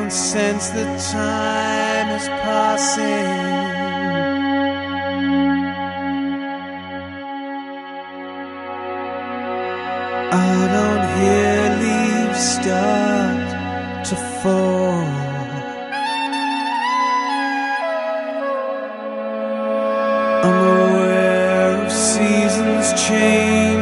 sense that time is passing. I don't hear leaves start to fall. I'm aware of seasons change.